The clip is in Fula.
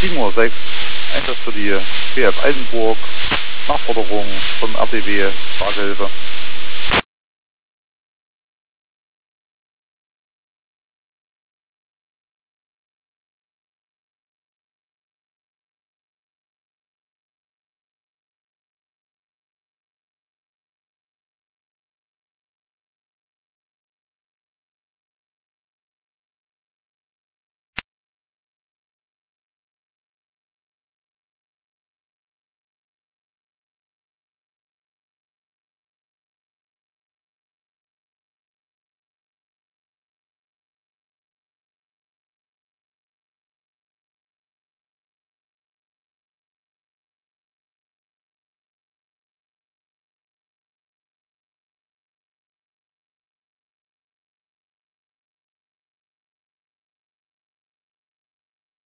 7:06 Uhr, Einsatz für die BF Eisenburg, Nachforderung vom RTW, Fahrgehilfe.